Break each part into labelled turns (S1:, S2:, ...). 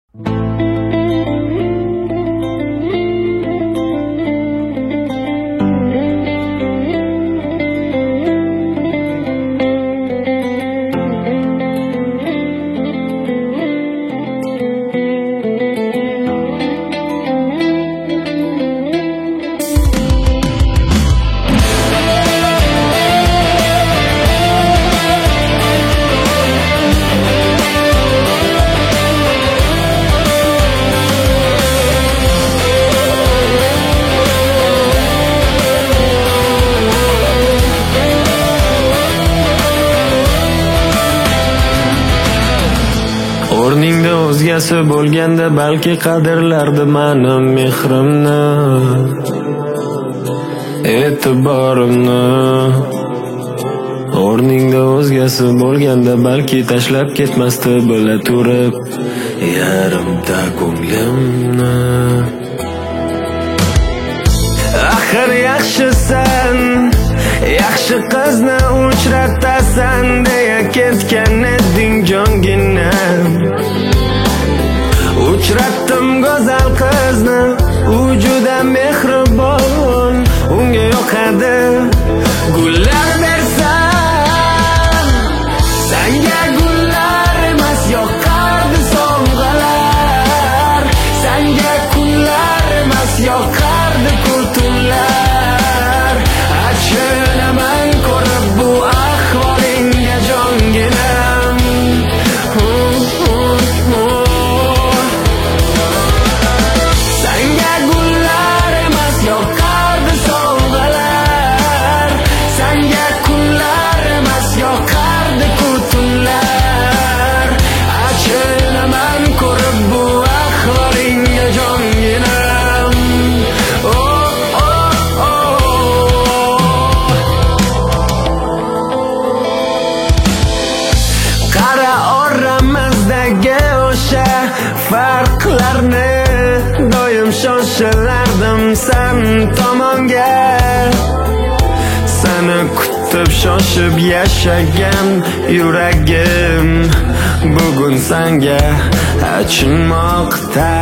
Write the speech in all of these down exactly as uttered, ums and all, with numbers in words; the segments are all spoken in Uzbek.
S1: O'rningda o'zgasi bo'lganda balki qadrlardi mening mehrimni, e'tiborimni. O'rningda o'zgasi bo'lganda balki tashlab ketmasdi bila turib yarimta ko'nglimni. Axir yaxshisan, yaxshi qizni uchratasan deya ketgan eding jonginam. Uchratdim go'zal qizni, u juda mehribon, unga yoqadi gullar bersam. Senga gullar emas yoqardi sovg'alar, senga kunlar emas yoqardi tunlar. Achinaman ko'rib bu ahvolingga jonginam. Senga gullar emas yoqardi sovg'alar, senga kunlar emas yoqardi tunlar. Achinaman ko'rib bu ahvolingga jonginam. Oh, oh, oh. Qara oramizdagi o'sha farqlarni, doim shoshilardim sen tomonga. Seni kutib shoshib yashagan yuragim bugun senga achinmoqda.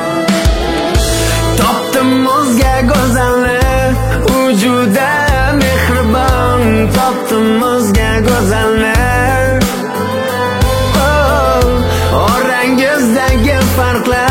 S1: Topdim o'zga go'zalni, u juda mehribon. Topdim o'zga go'zalni, oh, orangizdagi farqlar